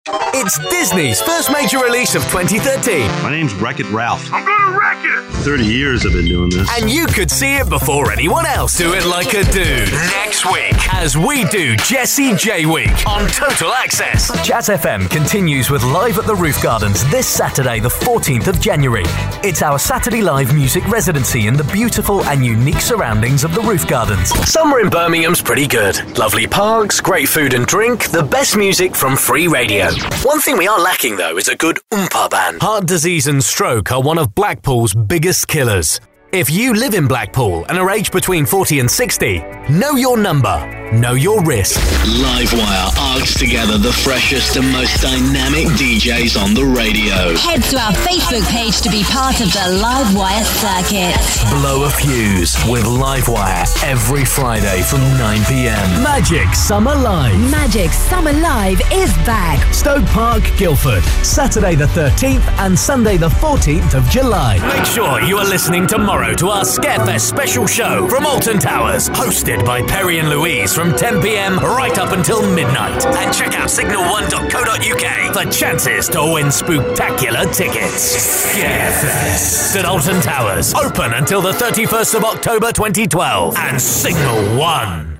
It's Disney's first major release of 2013. My name's Wreck-It Ralph. I'm gonna wreck it! 30 years I've been doing this. And you could see it before anyone else do it like a dude. Next week, as we do Jessie J Week on Total Access. Jazz FM continues with Live at the Roof Gardens this Saturday, the 14th of January. It's our Saturday live music residency in the beautiful and unique surroundings of the Roof Gardens. Summer in Birmingham's pretty good. Lovely parks, great food and drink, the best music from free radio. One thing we are lacking, though, is a good oompa band. Heart disease and stroke are one of Blackpool's biggest killers. If you live in Blackpool and are aged between 40 and 60, know your number, know your risk. Livewire arcs together the freshest and most dynamic DJs on the radio. Head to our Facebook page to be part of the Livewire circuit. Blow a fuse with Livewire every Friday from 9 p.m. Magic Summer Live. Magic Summer Live is back. Stoke Park, Guildford. Saturday the 13th and Sunday the 14th of July. Make sure you are listening tomorrow to our Scarefest special show from Alton Towers, hosted by Perry and Louise from 10 p.m. right up until midnight. And check out signal1.co.uk for chances to win spooktacular tickets. Scarefest at Alton Towers, open until the 31st of October 2012. And Signal 1.